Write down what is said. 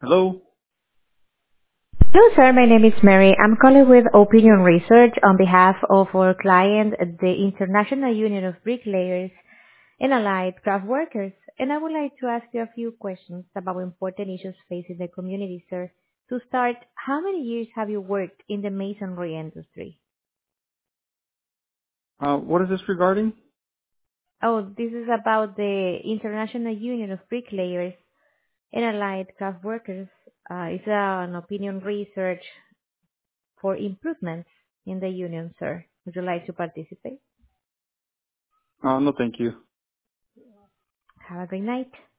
Hello? Hello, sir. My name is Mary. I'm calling with Opinion Research on behalf of our client, the International Union of Bricklayers and Allied Craft Workers, and I would like to ask you a few questions about important issues facing the community, sir. To start, how many years have you worked in the masonry industry? What is this regarding? Oh, this is about the International Union of Bricklayers and Allied Craft Workers. It's an opinion research for improvements in the union, sir. Would you like to participate? No, thank you. Have a great night.